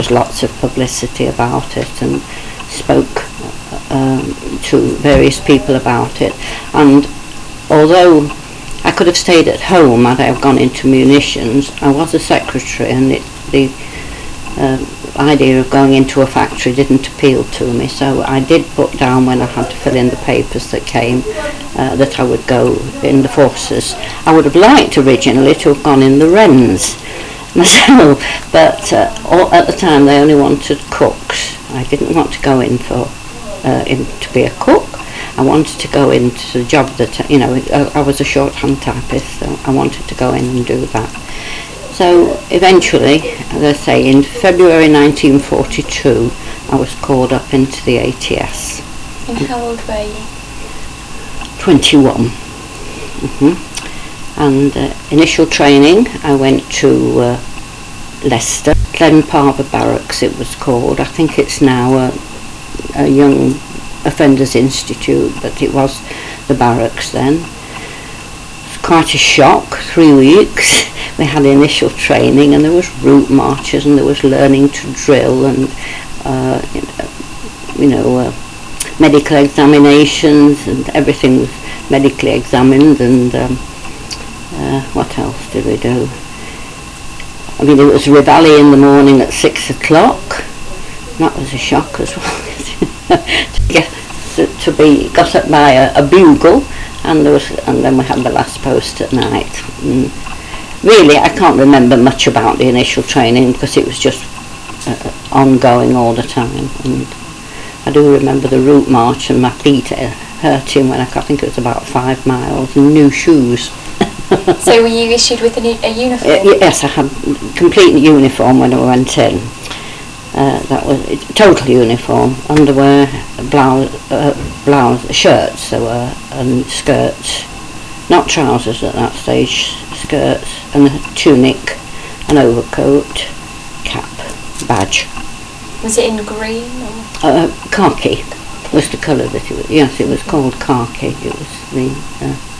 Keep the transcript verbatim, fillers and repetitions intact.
was lots of publicity about it, and spoke um, to various people about it. And although I could have stayed at home had I have gone into munitions, I was a secretary, and it, the uh, idea of going into a factory didn't appeal to me, so I did put down when I had to fill in the papers that came uh, that I would go in the forces. I would have liked originally to have gone in the Wrens myself, but uh, all, at the time they only wanted cooks. I didn't want to go in for uh, in, to be a cook. I wanted to go into the job that, you know, I, I was a shorthand typist, so I wanted to go in and do that. So eventually, as I say, in February nineteen forty-two, I was called up into the A T S. And how old were you? twenty-one. Mm-hmm. And uh, initial training, I went to uh, Leicester, Glenparva Barracks it was called. I think it's now a, a Young Offenders Institute, but it was the barracks then. It was quite a shock, three weeks. We had initial training, and there was route marches, and there was learning to drill, and uh, you know, uh, medical examinations, and everything was medically examined, and um, uh, what else did we do? I mean, it was reveille in the morning at six o'clock. That was a shock as well. to get to, to be got up by a, a bugle, and there was, and then we had the last post at night. And really, I can't remember much about the initial training because it was just uh, ongoing all the time. And I do remember the route march, and my feet hurting when I, I think it was about five miles, and new shoes. So were you issued with a, new, a uniform? Uh, yes, I had complete uniform when I went in. Uh, that was it, total uniform, underwear, blouse, uh, blouse, shirts there were, and skirts, not trousers at that stage, skirts, and a tunic, an overcoat, cap, badge. Was it in green or? Uh, khaki was the colour that it was. Yes, it was called khaki. It was the. Uh,